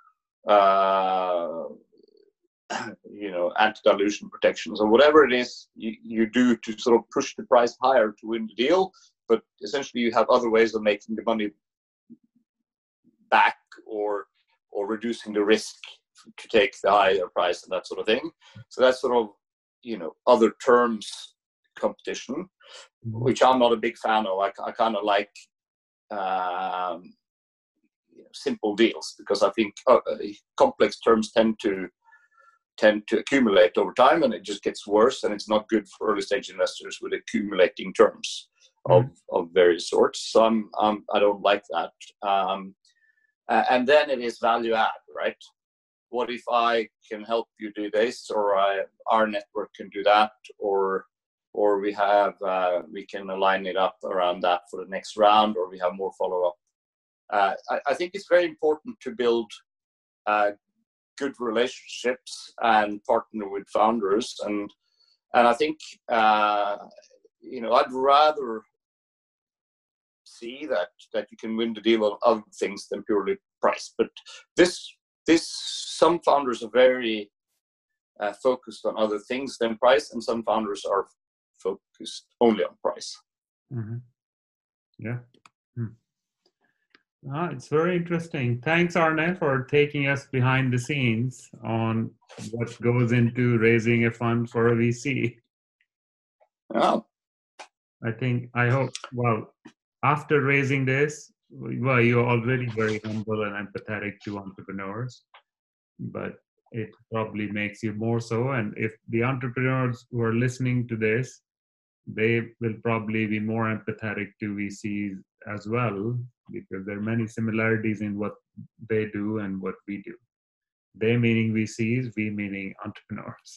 S2: anti-dilution protections, or whatever it is you do to sort of push the price higher to win the deal. But essentially, you have other ways of making the money back, or reducing the risk to take the higher price and that sort of thing. So that's sort of, other terms competition, which I'm not a big fan of. I kind of like simple deals, because I think complex terms tend to accumulate over time, and it just gets worse, and it's not good for early stage investors with accumulating terms of various sorts. So I don't like that. And then it is value add, right? What if I can help you do this, or our network can do that, or we can align it up around that for the next round, or we have more follow-up I think it's very important to build good relationships and partner with founders, and I think I'd rather see that you can win the deal on other things than purely price. But some founders are very focused on other things than price, and some founders are focused only on price.
S1: Mm-hmm. Yeah. It's very interesting. Thanks, Arne, for taking us behind the scenes on what goes into raising a fund for a VC.
S2: Oh.
S1: I hope, well, after raising this, well, you're already very humble and empathetic to entrepreneurs, but it probably makes you more so. And if the entrepreneurs who are listening to this, they will probably be more empathetic to VCs as well, because there are many similarities in what they do and what we do. They meaning VCs, we meaning entrepreneurs.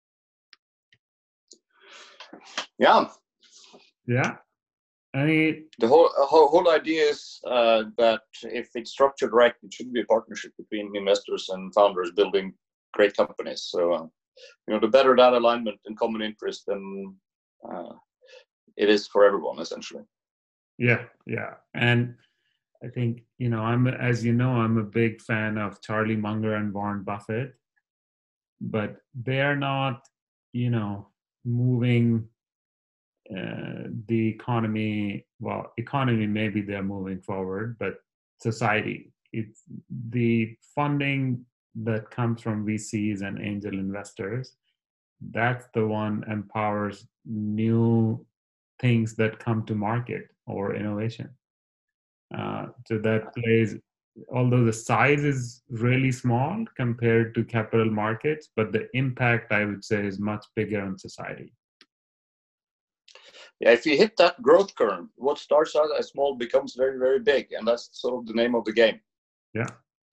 S2: Yeah.
S1: Yeah.
S2: The whole idea is that if it's structured right, it should be a partnership between investors and founders building great companies. So, the better that alignment and common interest, then it is for everyone, essentially.
S1: Yeah. And I think, I'm a big fan of Charlie Munger and Warren Buffett, but they're not, moving the economy. Well, economy, maybe they're moving forward, but society, it's the funding that comes from VCs and angel investors. That's the one empowers new things that come to market or innovation. So that plays, although the size is really small compared to capital markets, but the impact, I would say, is much bigger on society.
S2: Yeah, if you hit that growth curve, what starts out as small becomes very, very big, and that's sort of the name of the game.
S1: Yeah.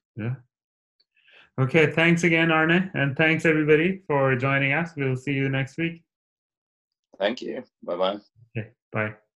S1: Okay, thanks again, Arne, and thanks everybody for joining us. We'll see you next week.
S2: Thank you. Bye-bye.
S1: Okay, bye.